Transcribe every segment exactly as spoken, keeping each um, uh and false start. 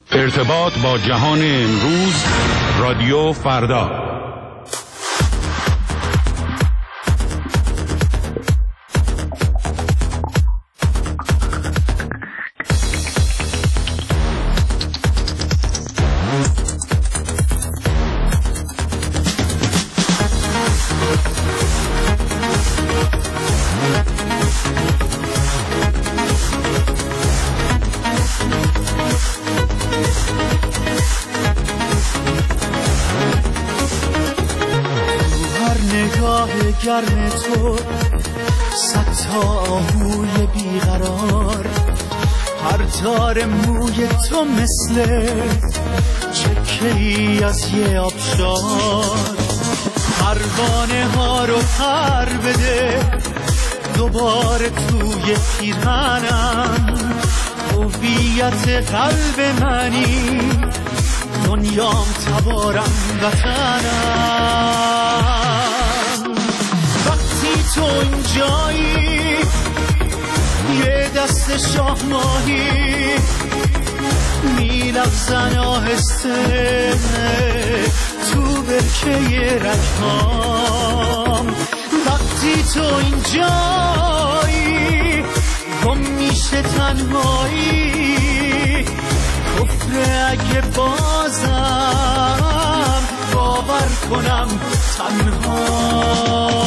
ارتباط با جهان امروز، رادیو فردا. گرم تو صد تا آهوی بیقرار، هر تار موی تو مثل چکه‌ای از یه آبشار. پروانه ها رو پر بده دوباره توی پیرهنم، هویت قلب منی، دنیام تبارم وطنم. تو اینجایی یه دست شاه ماهی میلغزن آهسته تو برکه رگهام. وقتی تو اینجایی گم میشه تنهایی، کفر اگه بازم باور کنم تنها.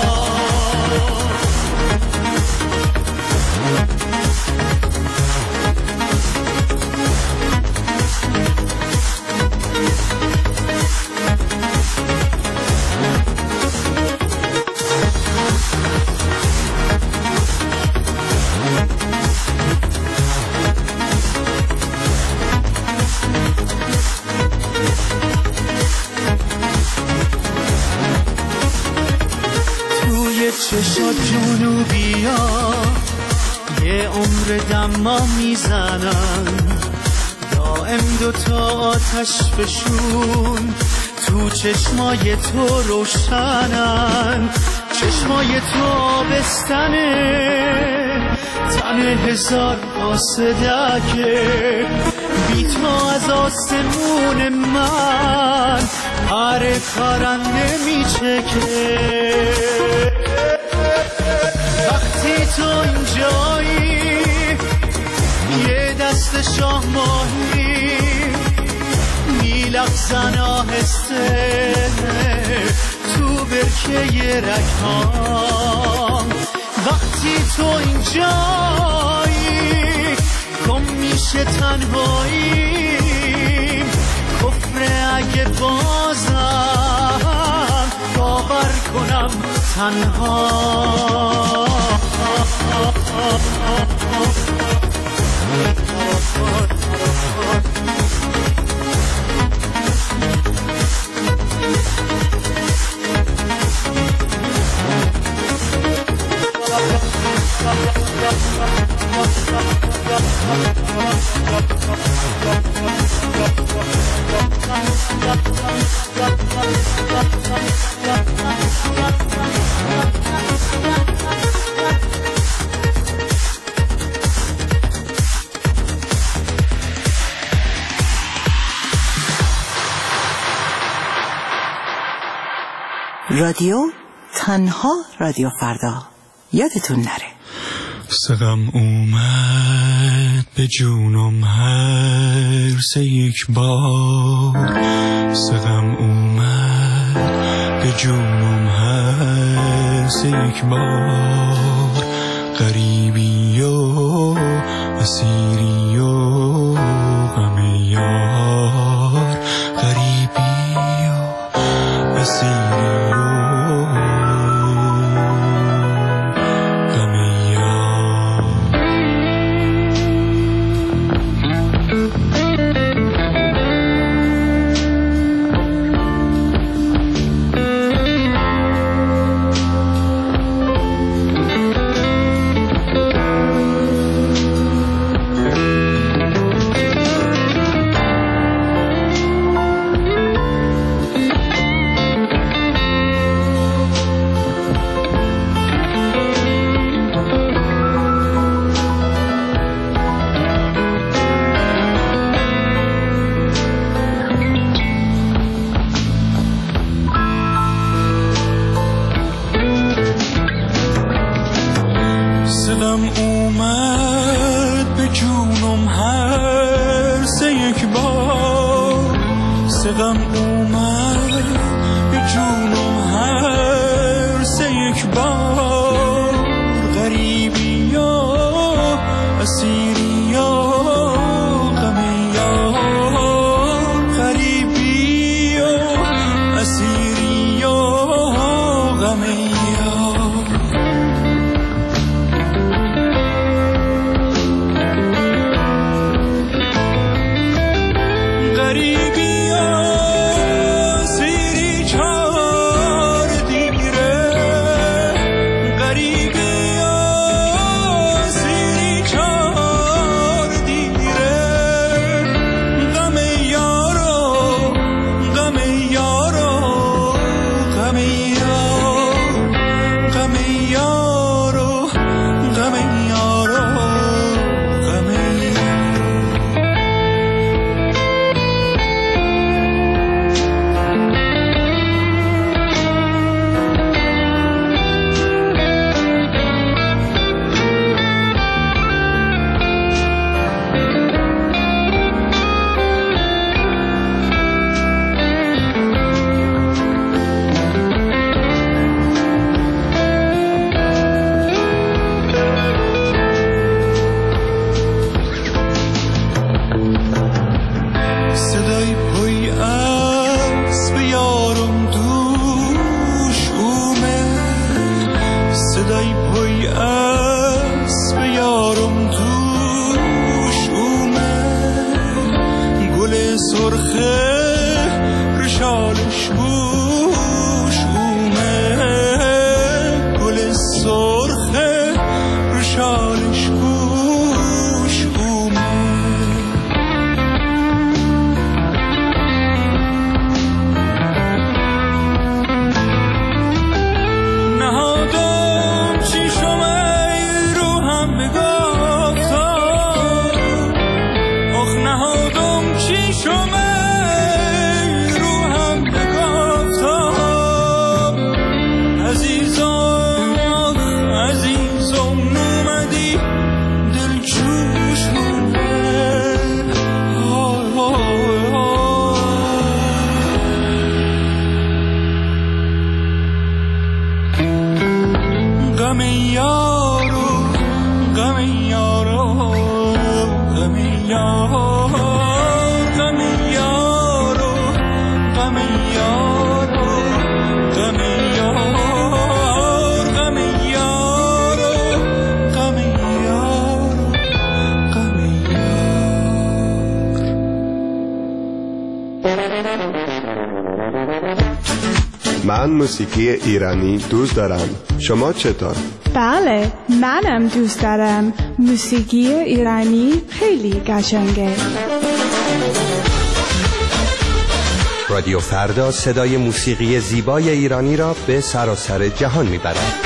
چشات جنوبیا یه عمر دما میزنن، دائم دوتا آتش فشون تو چشمای تو روشنن. چشمای تو آبستنه، تن هزار قاصدکه، بی تو از آسمون من هر کارم نمیچکه. وقتی تو اینجایی یه دست شاه ماهی میلغزن آهسته تو برکه رگهام. وقتی تو اینجایی گم میشه تنهایی، کفر اگه بازم باور کنم تنها. رادیو تنها، رادیو فردا. یادتون نره سقم اومد به جونم هر سه یک بار، سقم اومد به جونم هر سه یک بار. غریبی و اسیری و غم یار، غریبی و اسیری رو شالش گوش اومد، گل سرخه رو شالش گوش اومد. نهادم چشم رو هم بگفتم، آخ نهادم چشم رو هم بگفتم. عزیزم آخ عزیزم نومدی دل جوش اومد. آه آه آه. غم یارو غم یارو غم یارو غم یارو غم یارو غم یارو غم یارو غم یارو غم یارو. من موسیقی ایرانی دوست دارم. شما چطور؟ بله، منم دوست دارم. موسیقی ایرانی خیلی قشنگه. رادیو فردا صدای موسیقی زیبای ایرانی را به سراسر جهان میبرد.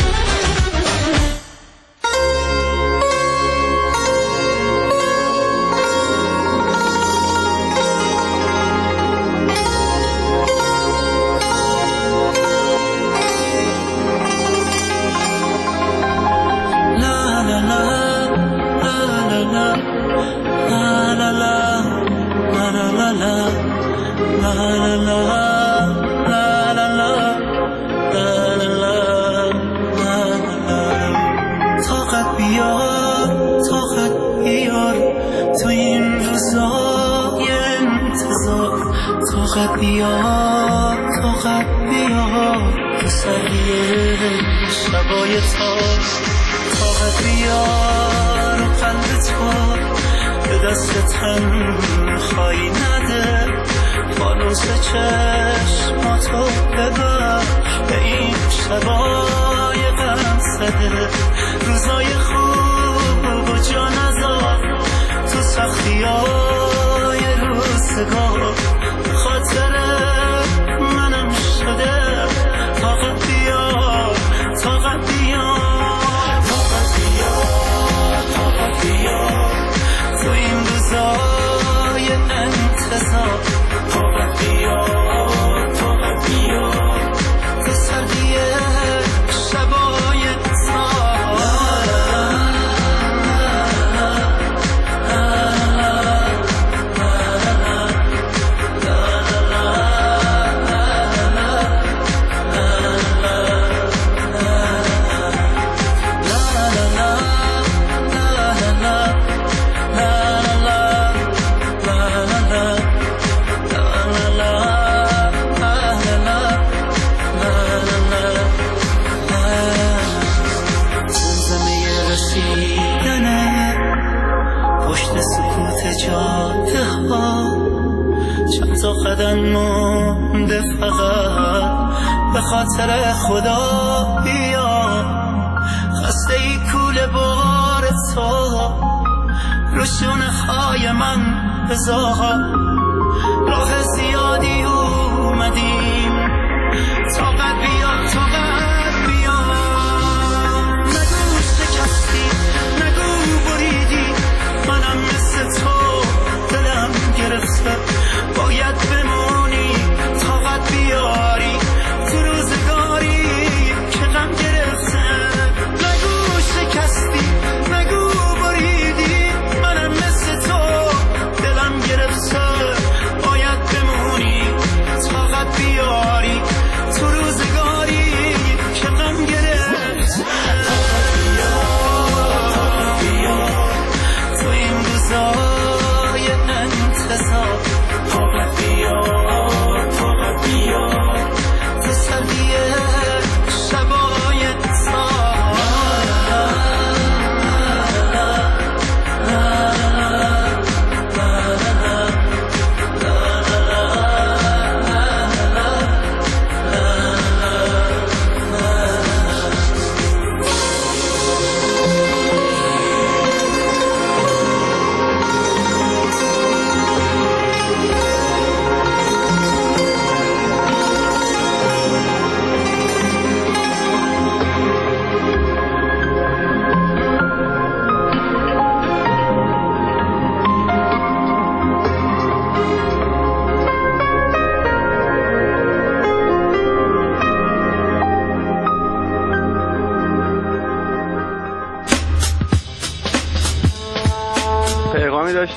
روزای خوب و جا نزار تو سختیای روزگار، خاطر منم شده. طاقت بیار طاقت بیار طاقت بیار طاقت بیار تو این روزای انتظار. طاقت بیار طاقت بیار تو سردی شبای قدم مونده فقط به خاطر خدا بیا. خسته ای کوله بار تو رو شونه های من بذار. راه زیادی اومدیم، طاقت بیا طاقت بیا. نگو شکستی نگو بریدی، منم مثل تو دلم گرفته. باید بمونی طاقت بیاری تو روزگاری که غم گرفته. نگو شکستی نگو بریدی، منم مثل تو دلم گرفته. باید بمونی طاقت بیاری تو روزگاری که غم گرفته. طاقت بیار طاقت بیار تو این روزای انتظار. طاقت بیار طاقت بیار تو سردی شبای سال.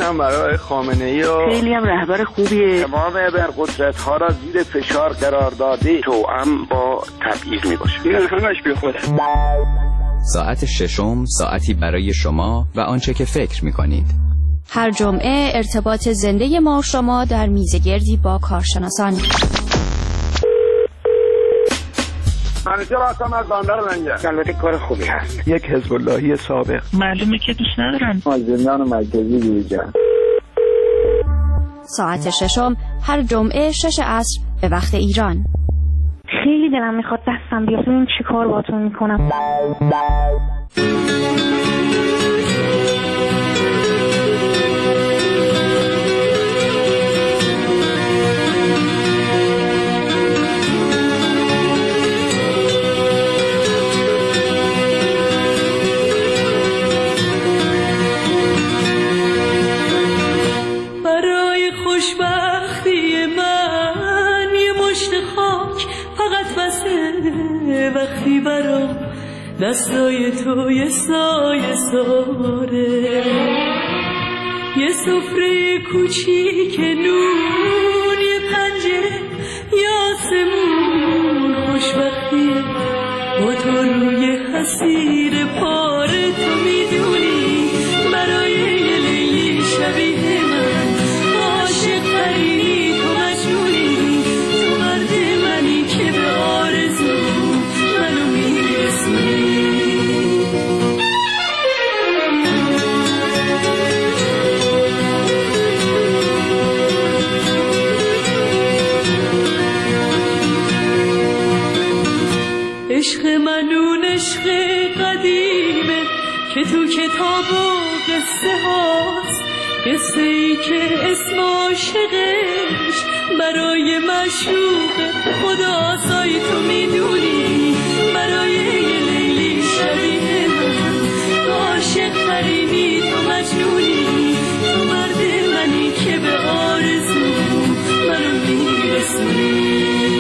داشتم برای خامنه‌ای و خیلی هم رهبر خوبیه. تمام ابرقدرت‌ها را زیر فشار قرار داده توأم با تبعیض میباشه. این همش بی خوده. ساعت ششم ساعتی برای شما و آنچه که فکر می‌کنید. هر جمعه ارتباط زنده ما و شما در میزگردی با کارشناسان. منیجر هستم از بندر لنگر. البته کار خوبی هست. یک حزب اللهی سابق. معلومه که دوست ندارن. از زندان مرکزی بیرون. ساعت ششم هر جمعه شش عصر به وقت ایران. خیلی دلم میخواد دستم بیاد ببین چی کار باهاتون میکنم. برای خوشبختی من یه مشت خاک فقط بسه، وقتی برام دستای تو یه سایه ساره، یه سفره کوچیک نون، یه پنجره یه آسمون. خوشبختی با تو روی حسیر پاره، تو میدونی برای یه لیلی شبیه من عاشق ترینی، تو مجنونی، تو مرد منی که به آرزو منو میرسونی. عشق منون عشق قدیمه که تو کتاب و قصه هاست، قصه ای که اسم عاشقش برای معشوق خدا سای، تو میدونی برای یه لیلی شبیه من تو عاشق ترینی، تو مجنونی، تو مرد منی که به آرزو منو میرسونی.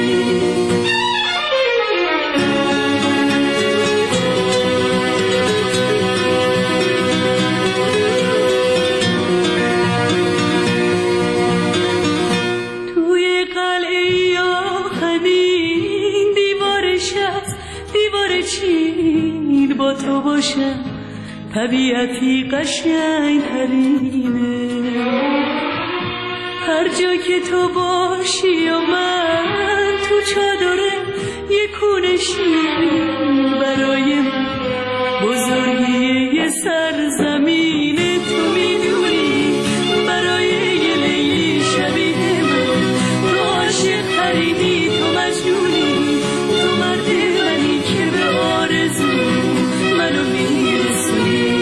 با تو باشم طبیعتی قشنگ ترینه، هر جا که تو باشی و من تو چادره یه کونه شیر، برای من بزرگی یه سرزمینه، تو میدونی برای یه لیلی شبیه من تو عاشق ترینی، تو مجنونی، تو مرد منی که به آرزو منو میرسونی.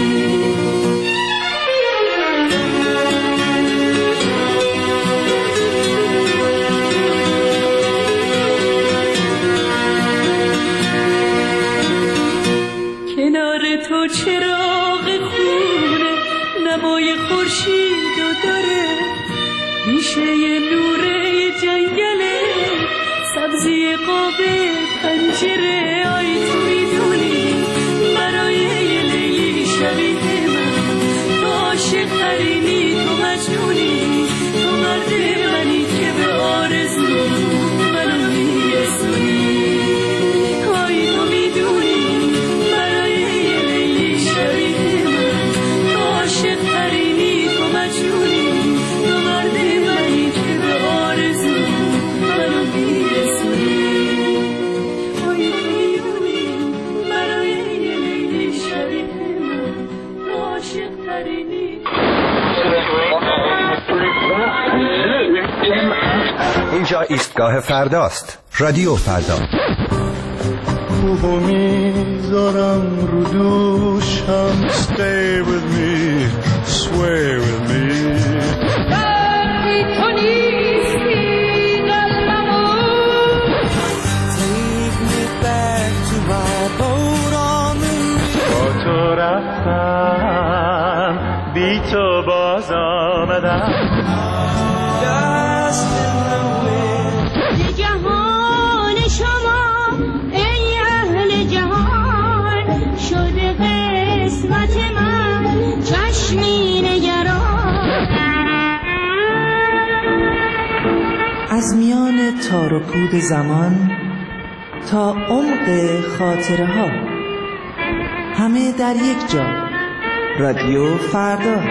کنار تو چراغ خونه نمای خورشید و داره، میشه یه نوره جنگله، سبزی قاب پنجره. آی تو میدونی برای یه لیلی شبیه من تو عاشق ترینی، تو مجنونی، تو مرد منی که به آرزو منو میرسونی. آی تو میدونی برای یه لیلی شبیه من تو عاشق ترینی، تو مجنونی، تو مرد منی که به آرزو منو میرسونی. آی تو میدونی برای یه لیلی شبیه من تو عاشق ترینی. اینجا ایستگاه فرداست. رادیو فردا. خوبو میذارم رو دوشم. Stay with me, sway with me. وقتی تو نیستی قلبمو Take me back to my boat on the river. با تو رفتم بی تو باز آمدم. جهان شما ای اهل جهان شده قسمت من، چشمی نگران از میان تار و پود زمان تا عمق خاطره ها، همه در یک جا. رادیو فردا.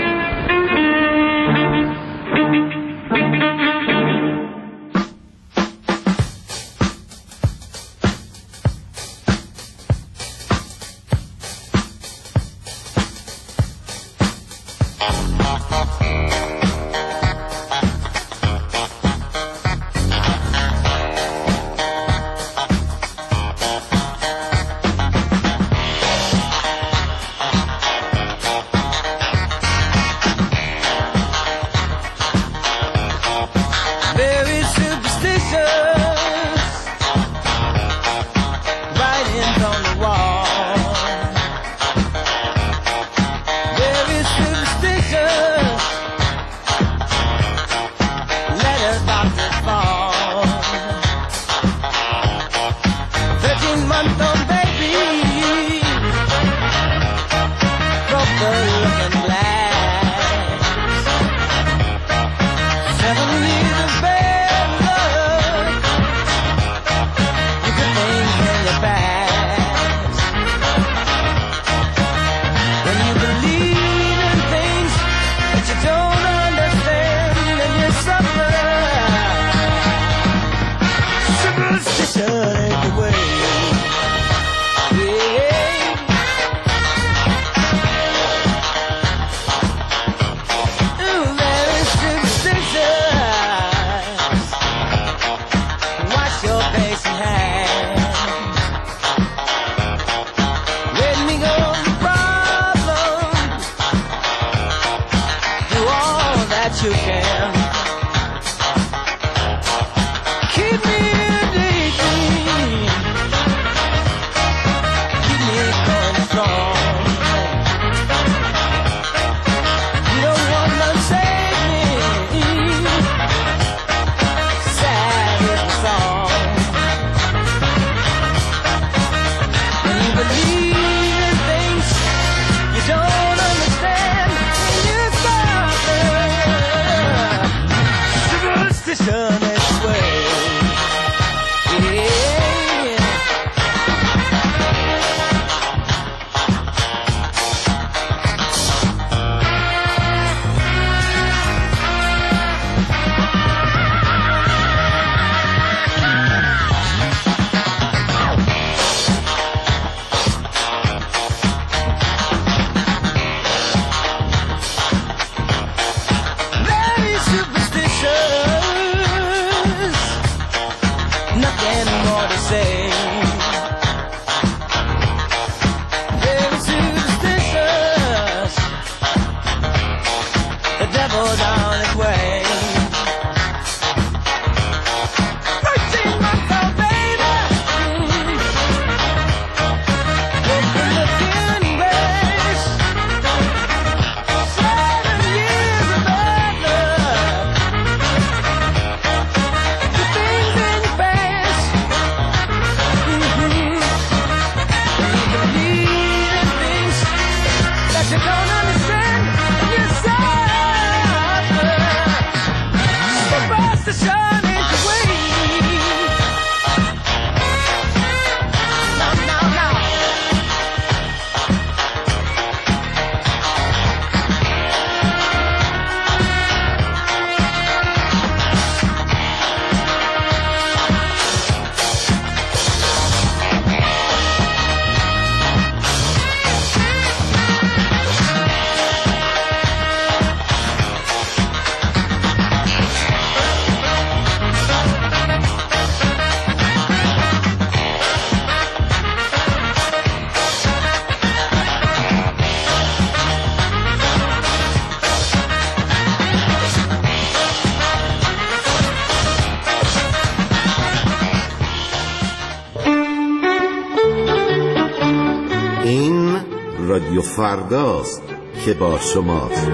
رادیو فرداست که با شماست.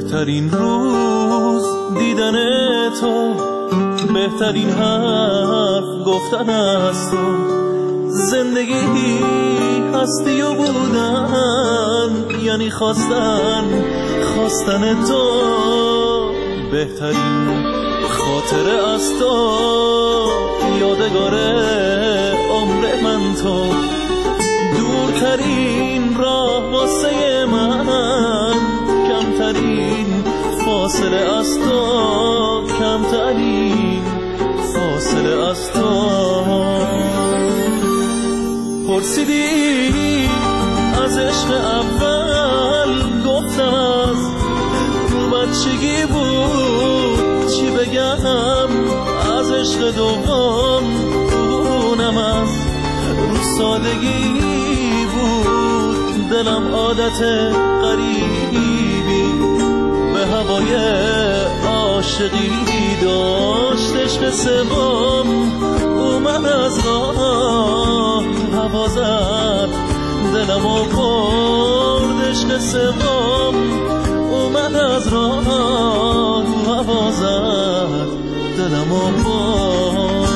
بهترین روز دیدن تو، بهترین حرف گفتن از تو، زندگی هستی و بودن یعنی خواستن خواستن تو، بهترین خاطره از تو، یادگار عمر من تو، دورترین راه واسه من، کمترین فاصله از تو، کمترین فاصله از تو. پرسیدی از عشق اول، گفتم از بچگی بود، چی بگم از عشق دوم، اونم از رو سادگی بود، دلم عادت غریبی به هوای عاشقی داشت، عشق سوم اومد از راه هوا زد، دلم و برد، عشق سوم اومد از راه هوا زد، دلم و برد.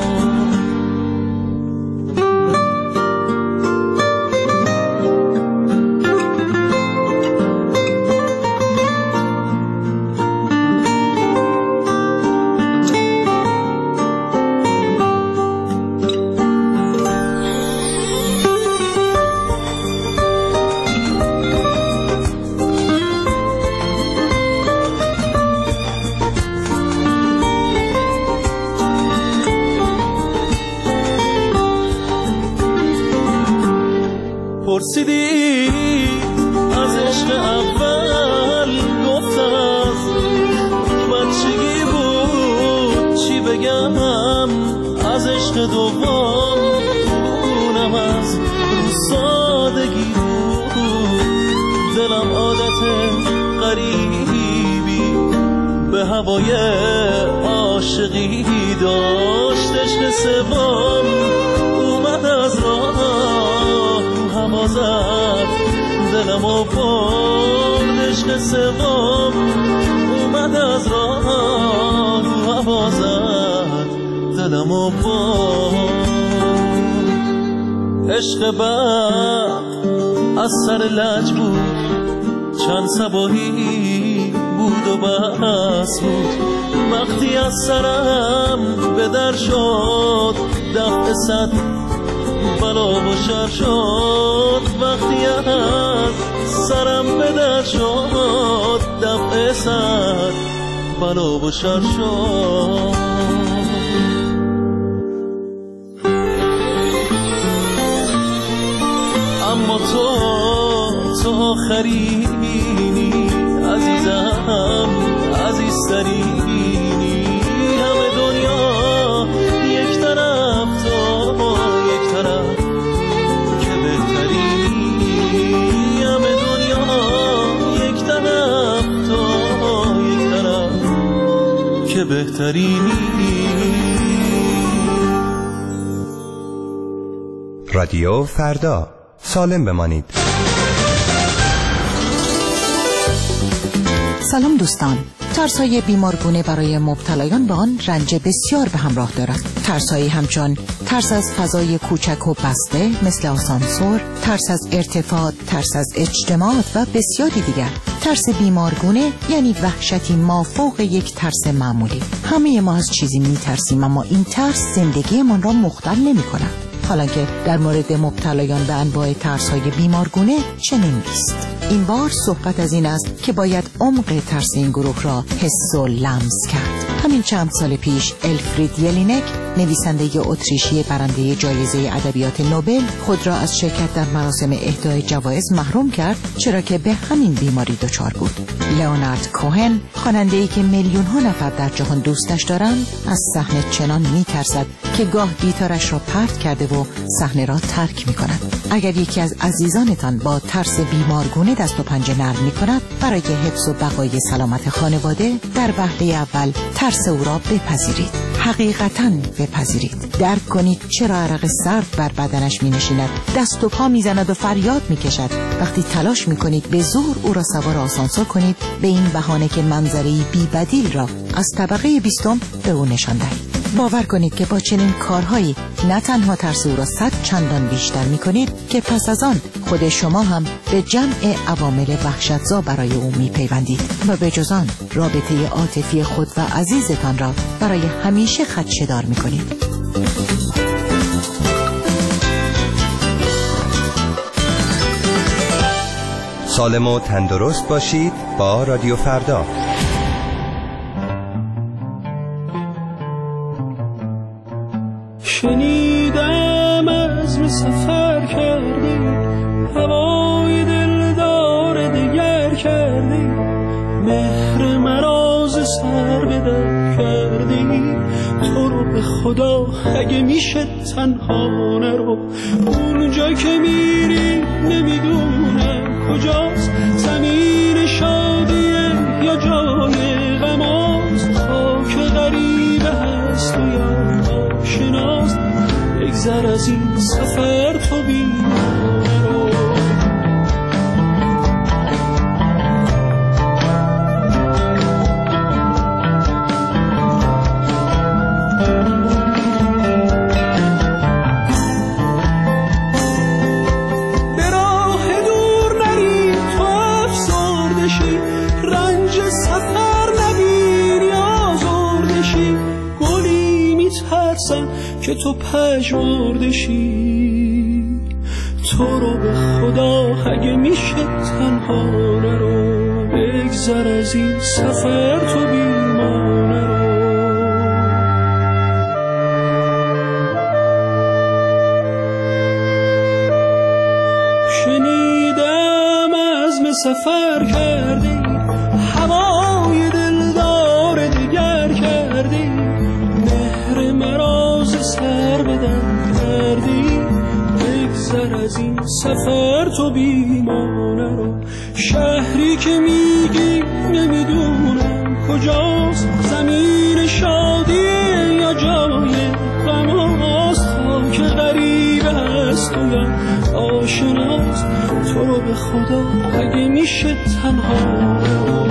پرسیدی از عشق اول، گفتم از بچگی بود، چی بگم از عشق دوم، اونم از رو سادگی بود، دلم عادت غریبی به هوای عاشقی داشت، عشق سوم اومد از راه هوا زد، دلم و برد، عشق سوم اومد از راه هوا زد، دلم و برد. عشق بعد از سر لج بود، چند صباحی بود و بس بود، وقتی از سرم به در شد دفع صد بلا و شر شد، وقتی از سرم به در شد دفع صد بلا و شر شد. اما تو تو آخرینی عزیزم، عزیزترینی، همه دنیا یک طرف تو یک طرف که بهترینی، همه دنیا یک طرف تو یک طرف که بهترینی. رادیو فردا، سالم بمانید. سلام دوستان. ترس‌های بیمارگونه برای مبتلایان به آن رنج بسیار به همراه دارد. ترس‌هایی همچون ترس از فضای کوچک و بسته مثل آسانسور، ترس از ارتفاع، ترس از اجتماعات و بسیاری دیگر. ترس بیمارگونه یعنی وحشتی مافوق یک ترس معمولی. همه ما از چیزی می‌ترسیم، اما این ترس زندگیمان را مختل نمی‌کند. حالا که در مورد مبتلایان به انواع ترس‌های بیمارگونه چنین نیست. این بار صحبت از این است که باید عمق ترس این گروه را حس و لمس کرد. همین چند سال پیش الفرید یلینک، نویسنده اتریشی برنده جایزه ادبیات نوبل، خود را از شرکت در مراسم اهدای جوایز محروم کرد، چرا که به همین بیماری دچار بود. لئونارد کوهن، خواننده‌ای که میلیون ها نفر در جهان دوستش دارند، از صحنه چنان می‌ترسد که گاه گیتارش را پرت کرده و صحنه را ترک می‌کند. اگر یکی از عزیزانتان با ترس بیمارگونه دست و پنجه نرم می‌کند، برای حفظ و بقای سلامت خانواده در وهله اول ترس ترس او را بپذیرید، حقیقتاً بپذیرید. درک کنید چرا عرق سرد بر بدنش می نشیند، دست و پا می زند و فریاد می کشد وقتی تلاش می کنید به زور او را سوار آسانسور کنید، به این بهانه که منظره‌ای بی بدیل را از طبقه بیستم به او نشان دهید. باور کنید که با چنین کارهایی نه تنها ترس او را صد چندان بیشتر می کنید که پس از آن خود شما هم به جمع عوامل وحشتزا برای او می پیوندید و به جز آن رابطه عاطفی خود و عزیزتان را برای همیشه خدشه‌دار می کنید. سالم و تندرست باشید با رادیو فردا. شنیدم از می سفر کردی، هوای دلدار دگر کردی، مهر مراز سر به در کردی. تو رو به خدا اگه میشه تنها نرو، اونجا که میری نمیدونم کجاست، زمین شادیه یا جای غماست، خاک غریبه هست و یا آشناست. بگذر از این سفر تو بیمار رو. به راه دور نری تو افسرده شی، رنج سفر نبینی آزرده شی. گلی میترسم که تو پژمرده شی، تو رو به خدا اگه میشه تنها نرو. بگذر از این سفر تو بیمار نرو. شنیدم عزم سفر کردی، هوای دلدار دگر کردی، مهر مراز سر بدن کردی. بگذر از این سفر تو بیمانه رو. شهری که میگی نمیدونم کجاست، زمین شادیه یا جای غماست، خاک غریبه هست و یا آشناست. تو رو به خدا اگه میشه تنها رو.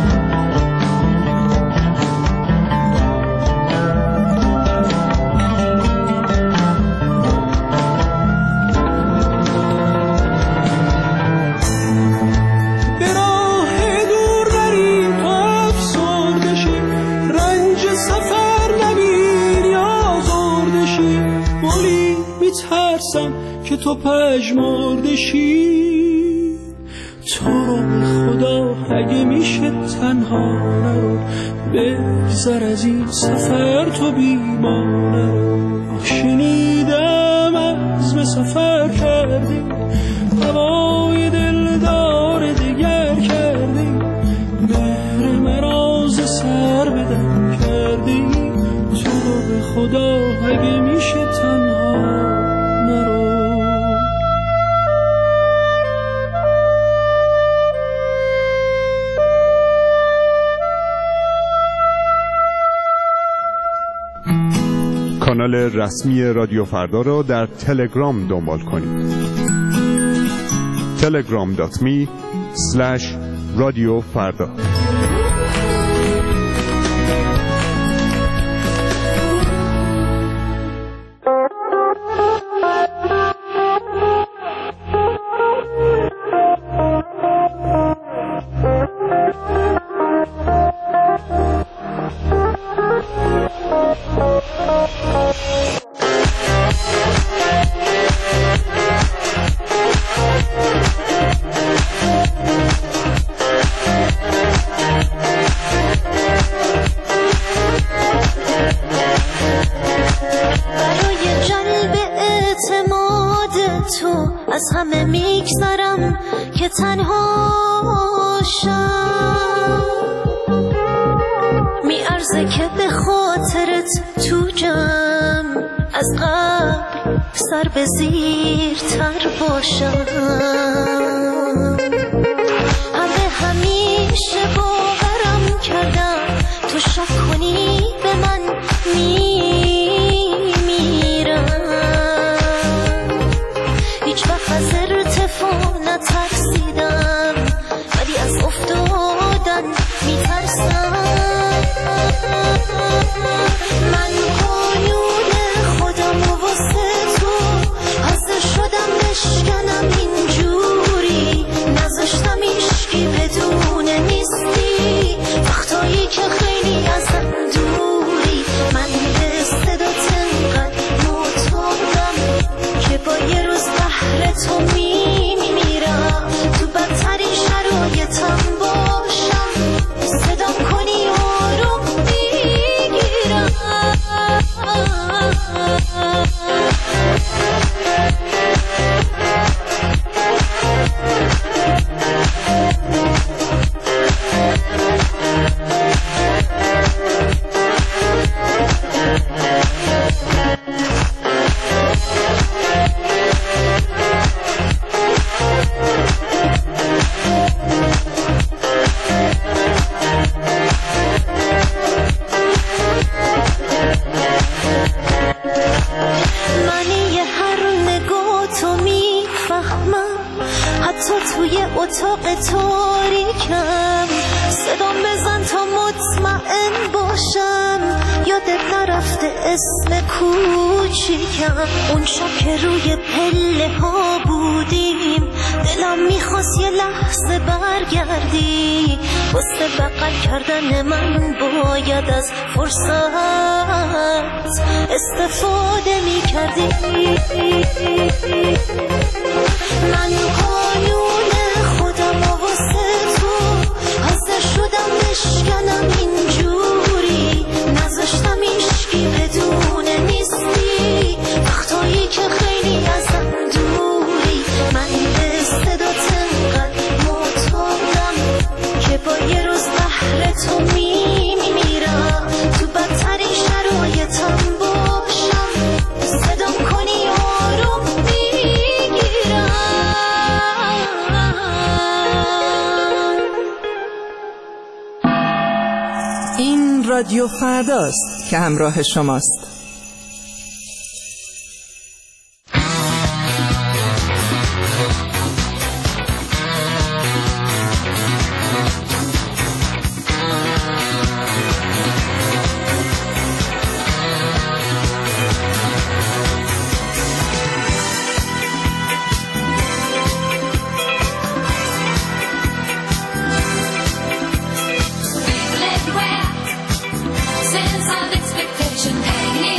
که تو پژمرده شی، تو رو به خدا اگه میشه تنها نرو. بگذر از این سفر تو بیمانه رو. شنیدم عزم سفر کردی، هوای دلدار دگر کردی، مهر مراز سر بدن کردی. تو رو به خدا اگه میشه تنها کانال رسمی رادیو فردا را در تلگرام دنبال کنید. تلگرام دات می اسلش رادیو فردا. از همه میگذرم که تنها شم، میارزه که به خاطرت تو جمع از قبل سر به زیر تر باشم. همه همیشه باورم کردم تو شک کنی ارتفاع نترسیدم، ولی از افتادن میترسم. من قانون خودم و واسه تو حاضر شدم بشکنم اینجوری، نذاشتم ایشکی بدونه نیستی وقتایی که خیلی ازم دوری. من به صدات انقدر معتادم که با یه روز بهر تو میمیرم، تو بدترین شرایطم باشم صدام کنی آروم میگیرم. اتاق تاریکم صدام بزن تا مطمئن باشم، یادت نرفته اسم کوچیکم. اون شب که روی پله ها بودیم دلم میخواست یه لحظه برگردی، واسه بغل کردن من باید از فرصت استفاده میکردی. من قانون خودم و واسه تو حاضر شدم بشکنم اینجوری، نذاشتم ایشکی بدونه نیستی وقتایی که خیلی ازم دوری. من به صدات انقدر معتادم که با یه روز بهر تو میمیرم، تو بدترین شرایطم باشم صدام کنی آروم میگیرم. این رادیو فرداست که همراه شماست. Sense of expectation hanging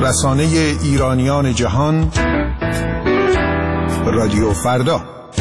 رسانه ایرانیان جهان، رادیو فردا.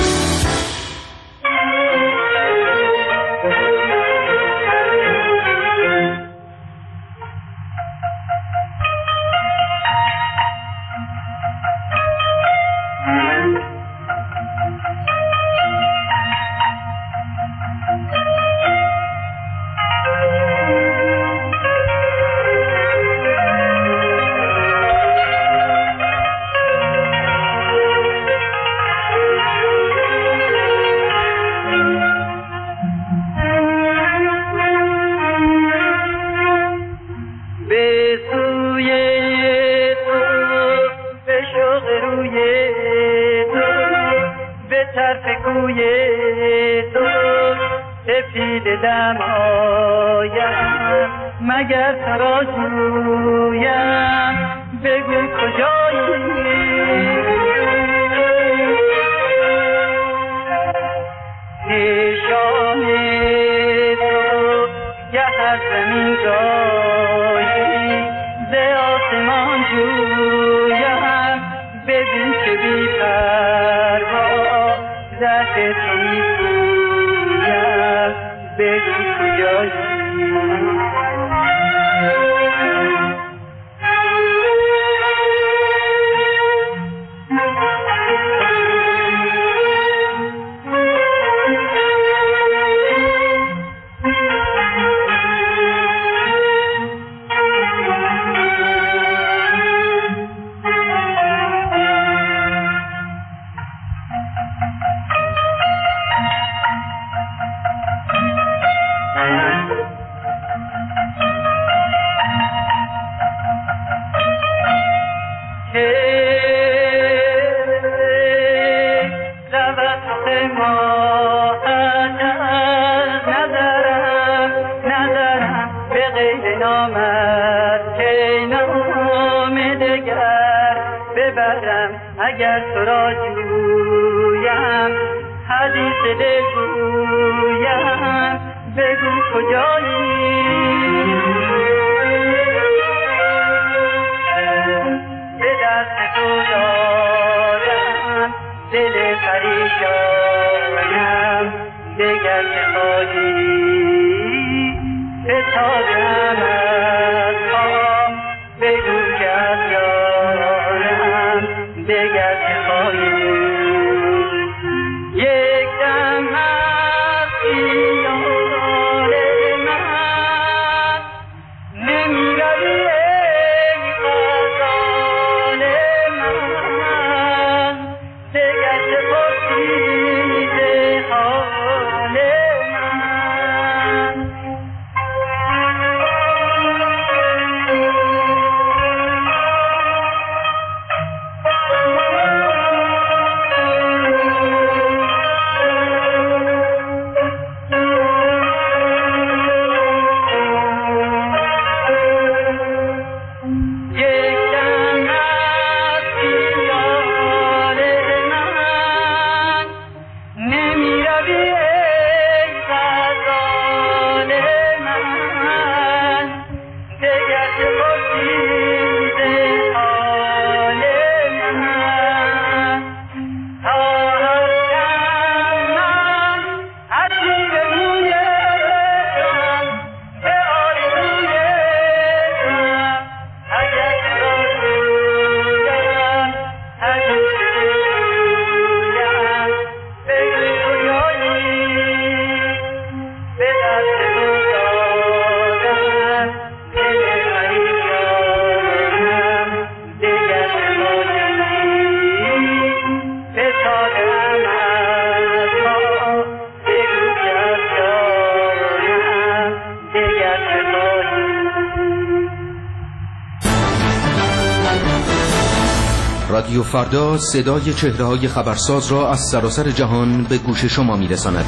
رادیو فردا صدای چهره‌های خبرساز را از سراسر جهان به گوش شما می‌رساند.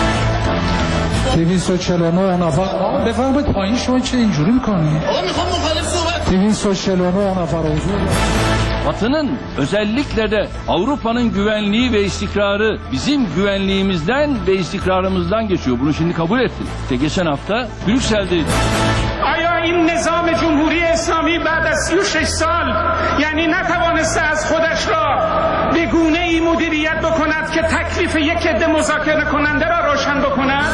دویست و چهل و نه نفر بفرمایید پایین. شما چه اینجوری می‌کنید؟ آقا می‌خوام مخالف صحبت. دویست و چهل و نه nefər huzur. Batı'nın özellikle de Avrupa'nın güvenliği ve istikrarı bizim güvenliğimizden ve istikrarımızdan geçiyor. Bunu şimdi kabul ettik. İşte geçen hafta Brüksel'deydik. آیا این نظام جمهوری اسلامی بعد از سی و شش سال یعنی نتوانسته از خودش را به گونه ای مدیریت بکند که تکلیف یک عده مذاکره کننده را روشن بکند؟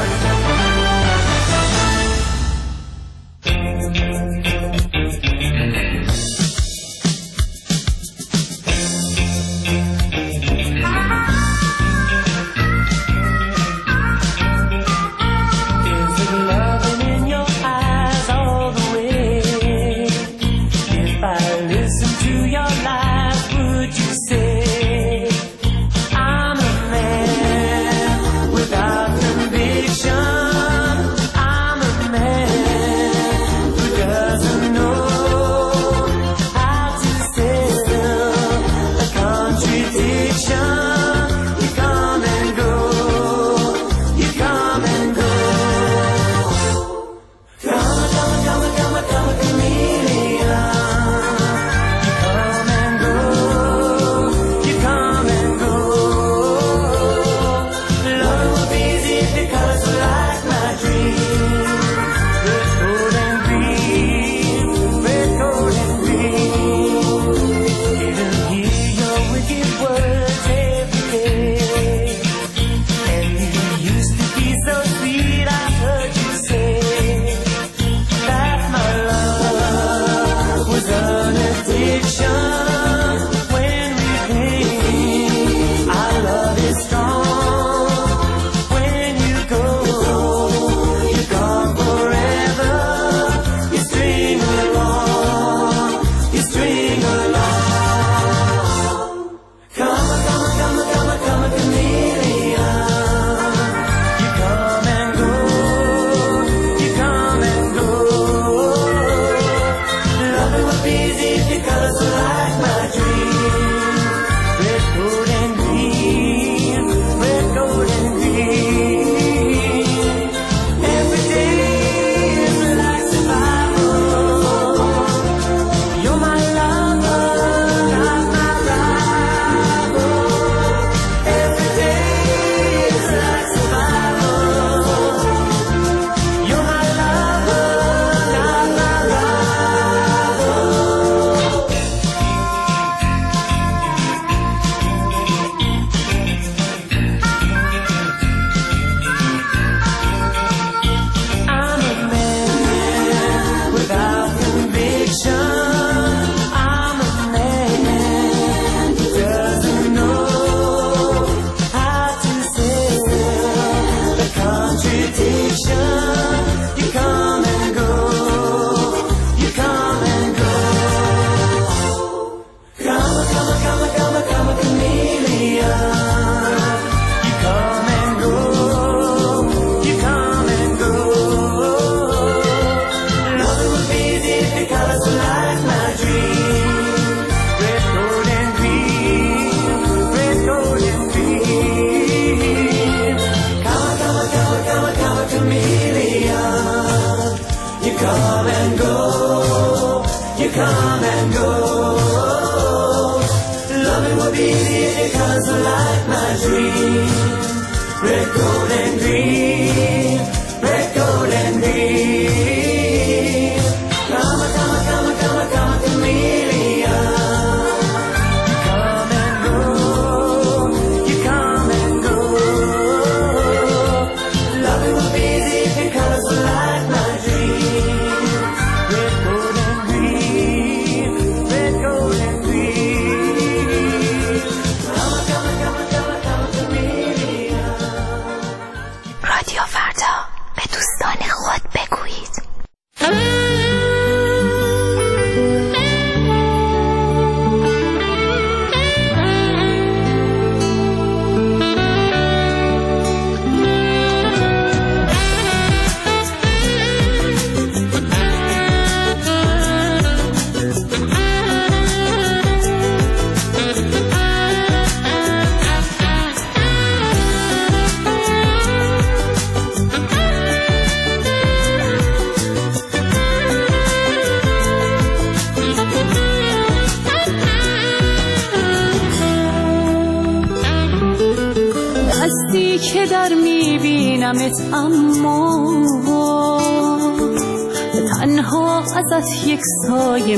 ازت یک سایه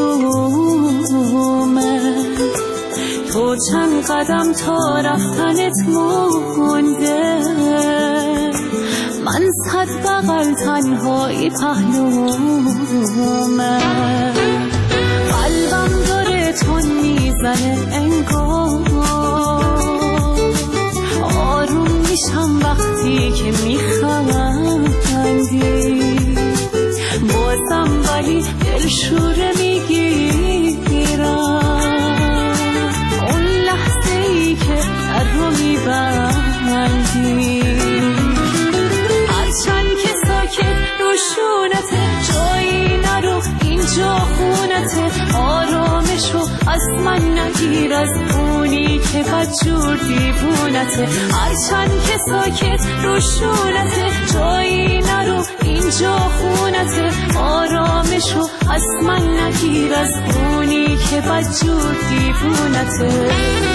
محرومه. تو چند قدم تا رفتنت مونده، من صد بغل تنهایی پهلومه. قلبم داره تون میزنه انگار، آروم میشم وقتی که میخندی، بازم ولی دلشوره میگیرم اون لحظه ای که در رو میبندی. هرچند که ساکت روشونته، جایی نرو اینجا خونته. آرامشو از من نگیر، از اونی که بدجور دیوونته. هرچند که ساکت روشونته، جایی نرو اینجا خونته. آرامشو از من نگیر، از اونی که بدجور دیوونته.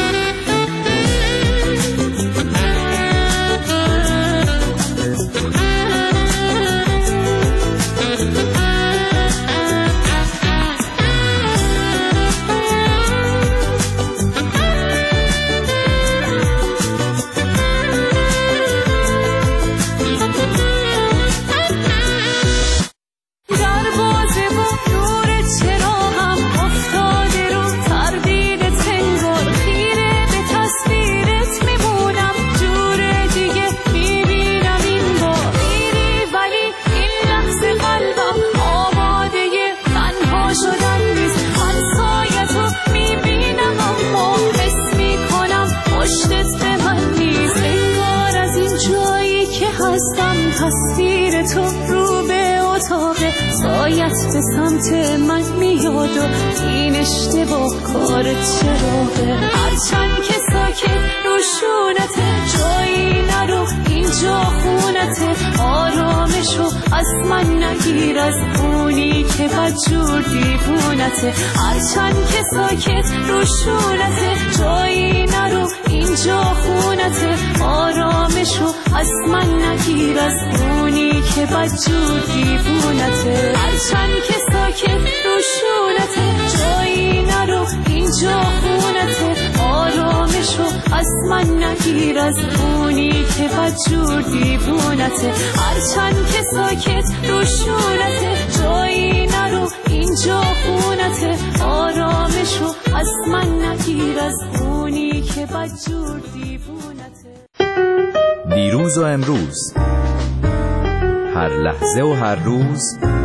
تصویر تو رو به اتاقه، سایت به سمت من میاد و این اشتباه کار چراغه. هرچند که ساکت روشونته، جایی نرو اینجا خونته. آرامشو از من نگیر، از اونی که بدجور دیوونته. هرچند که ساکت روشونته، جایی نرو اینجا خونته. آرامشو از من نگیر، از اونی که بدجور دیوونته. هرچند که ساکت روشونته، جایی نرو اینجا خونته. آرامشو از من نگیر، از اونی که بدجور دیوونته. هرچند که ساکت روشونته، جایی نرو اینجا خونته. آرامشو از من نگیر، از اونی که بدجور دیوونته. دیروز و امروز، هر لحظه و هر روز،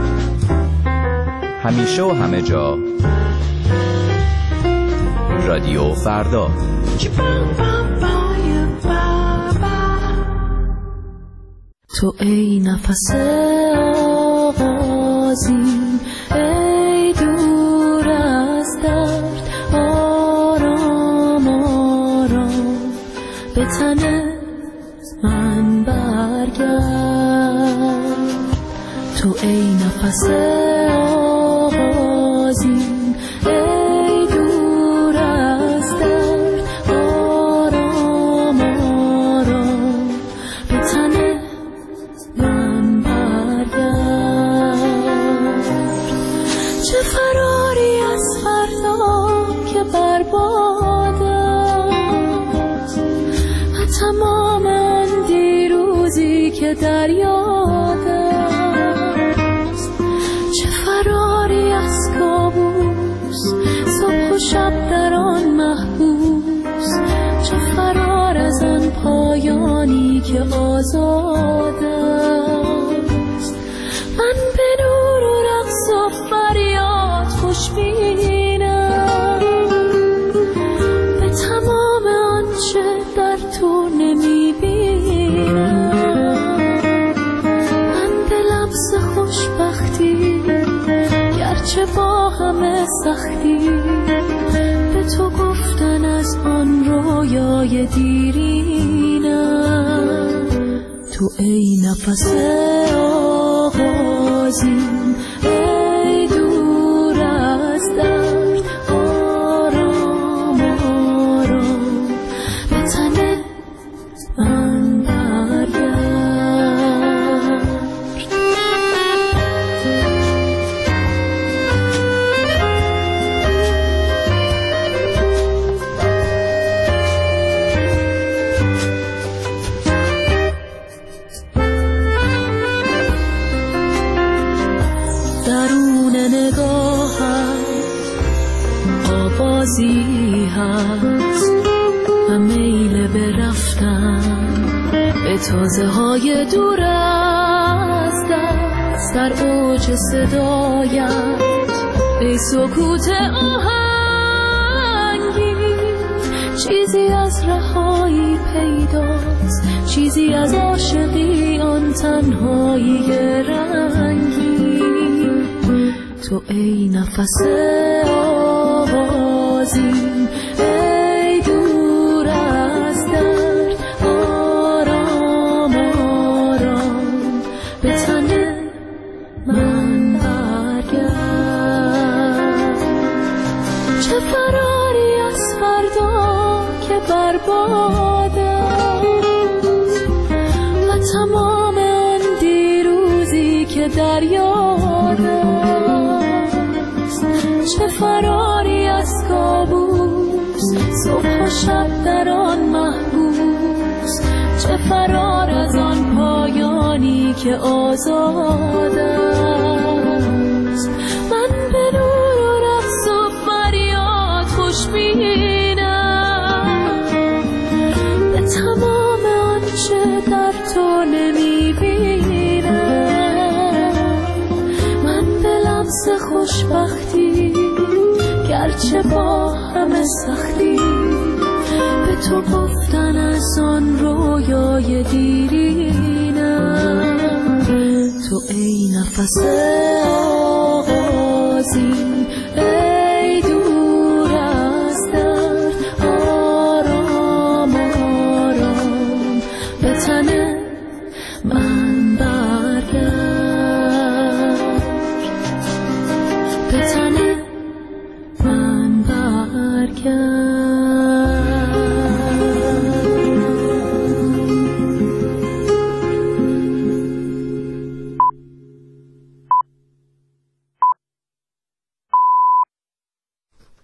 همیشه و همه جا، رادیو فردا. تو ای نفس آغازین، ای دور از درد، آرام آرام به تن من برگرد. تو ای نفس آغازین، ای دور از درد، آرام آرام به تن من برگرد. چه فراری از فردا که برباد است، و تمام آن دیروزی که در یاد است. چه فراری از کابوس، صبح و شب در آن محبوس. چه فرار از آن پایانی که آزاد است. من به نور و رقص و فریاد خوشبینم، به تمام آنچه در تو نمیبینم. من به لمس خوشبختی، گرچه با همه سختی، به تو گفتن از آن رویای دیرینم. تو ای نفس آغازین، ای دور از درد، آرام آرام به تن من برگرد. بازی هست و میل به رفتن به تازه های دور از دست در اوج صدایت ای سکوت آهنگی چیزی از رهایی پیداست چیزی از عاشقی آن تنهایی رنگی تو ای نفس آوازی ای دور از درد آرام آرام به تن من برگرد چه فراری از فردا که برباد است و تمام آن دیروزی که در یاد است چه فراری از کابوس صبح و شب در آن محبوس چه فرار از آن پایانی که آزاد است من به نور و رقص و فریاد خوشبینم به تمام آنچه در تو نمیبینم من به لمس خوشبختی گرچه با همه سختی به تو گفتن از آن رویای دیرینم تو ای نفس آغازی ای دور از درد آرام آرام به تن من برگرد به تن من برگرد